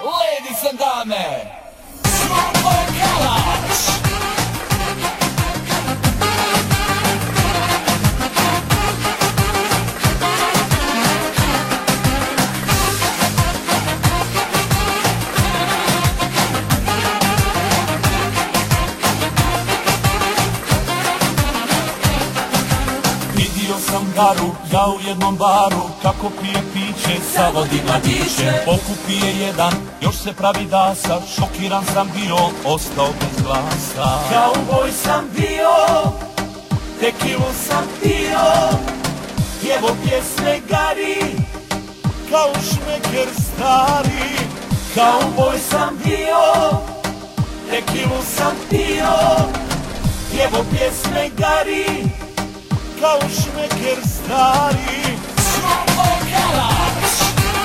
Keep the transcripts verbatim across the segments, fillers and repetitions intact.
Ladies and dame, Slobko Kalač. Vidio sam Garu, ja u jednom baru, kako pije piće, zavodi mladiće. Pokupije jedan, još se pravi dasa, šokiran sam bio, ostao bez glasa. Kauboj sam bio, tekilu sam pio, pjevo pjesme Gari, Kao šmeker stari, kauboj sam bio, tekilu sam pio, pjevo pjesme Gari, kao šmeker stari. Slobko Kalač.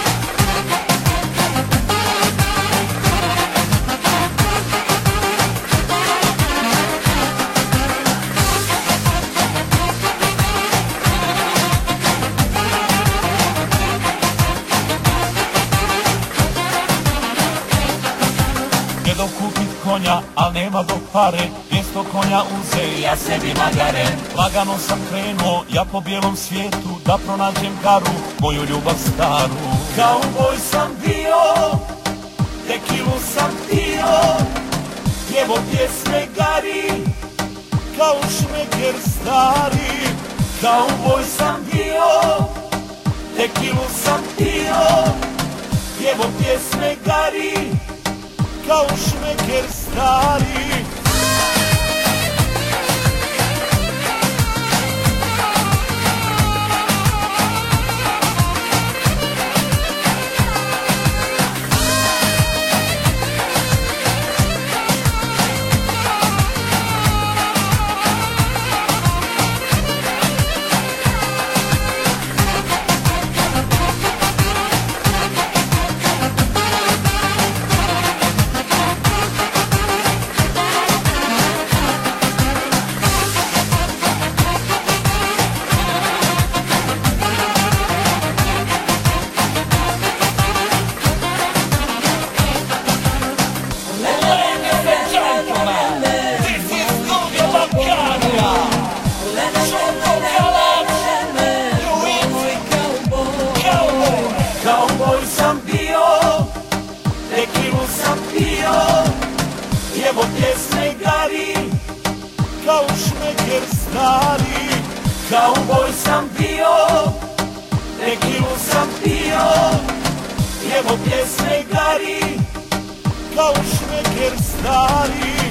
Jedo kupit konja, al nema do pare, mjesto konja uze, ja sebi magare. Lagano sam krenuo, ja po bijelom svijetu, da pronađem Garu, moju ljubav staru. Kauboj sam bio, tekilu sam pio, pjevo pjesme Gari, Kao šmeker stari, kauboj sam bio, tekilu sam pio, pjevo pjesme Gari, kao šmeker stari. Kauboj sam bio, tekilu sam pio, pjevo pjesme Gari, Kao šmeker stari, kauboj sam bio, tekilu sam pio, pjevo pjesme Gari, kao šmeker stari.